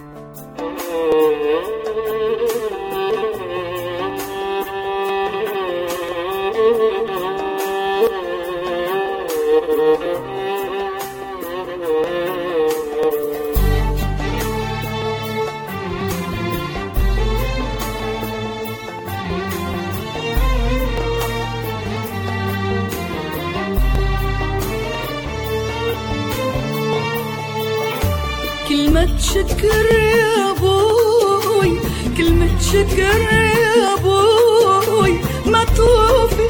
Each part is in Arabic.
كلمة شكر يا ابوي، كلمة شكر يا ابوي، ما توفي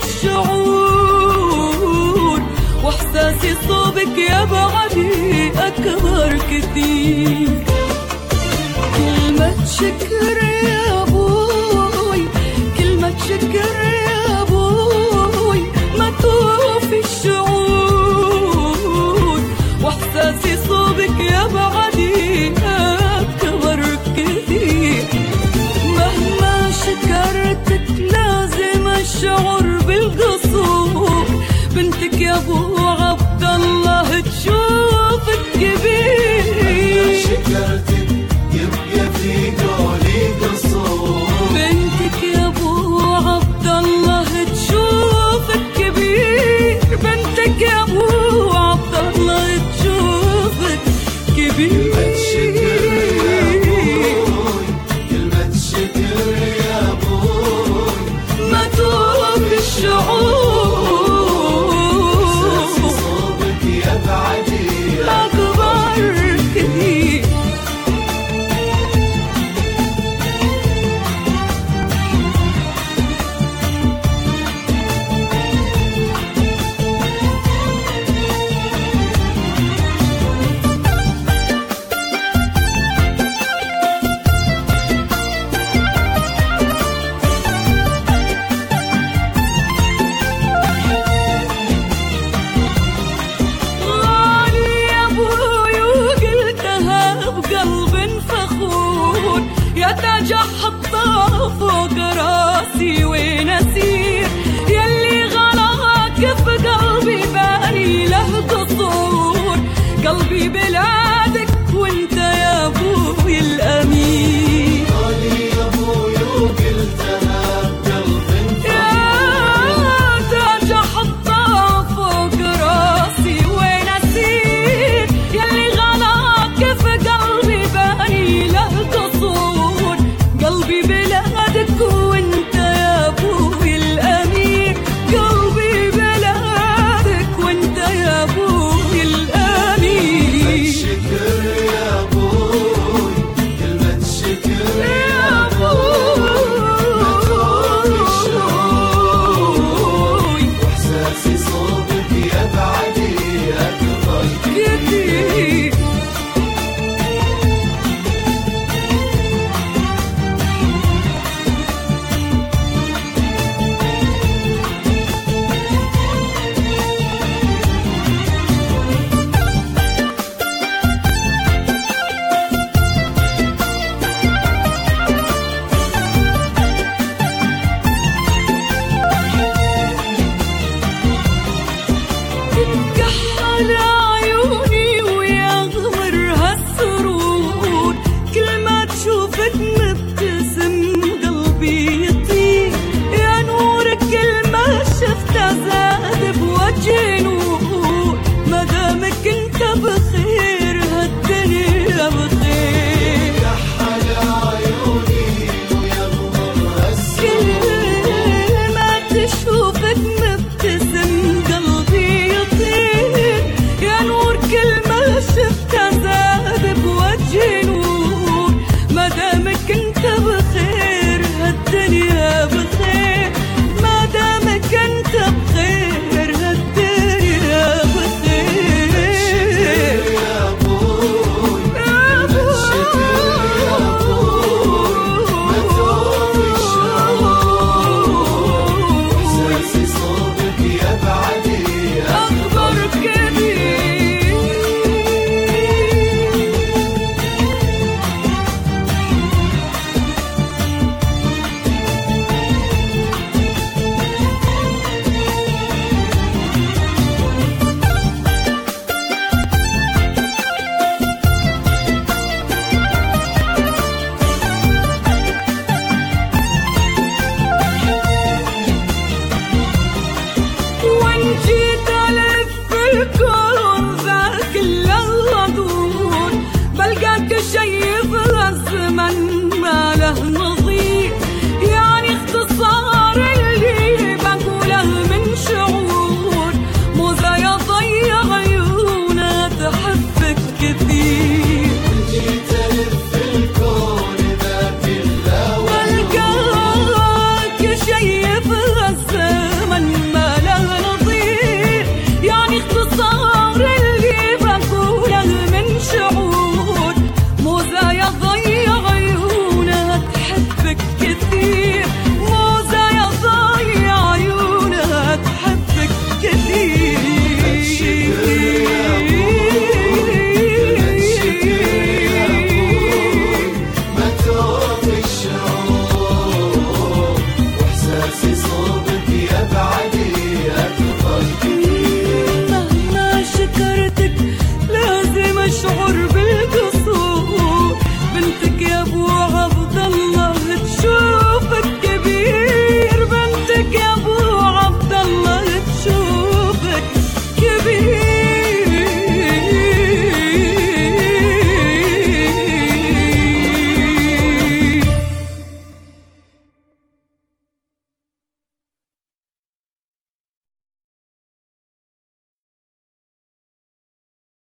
الشعور، واحساسي صوبك يا بعدي اكبر كثير. كلمة شكر يا ابوي، كلمة شكر يا ابوي، ما توفي الشعور، واحساسي صوبك يا بعدي اكبر كثير. مهما شكرتك لازم الشعور بالقصور، بنتك يا ابو عبد الله تشوفك كبير. مهما شكرتك يبقى في قولي قصور، بنتك يا ابو عبد الله تشوفك كبير، بنتك يا ابو عبد الله تشوفك كبير. كلمة شكر يا ابوي، كلمة شكر يا ابوي، ما توفي الشعور، صوبك يا بعدي أكبر كثير. يا تاج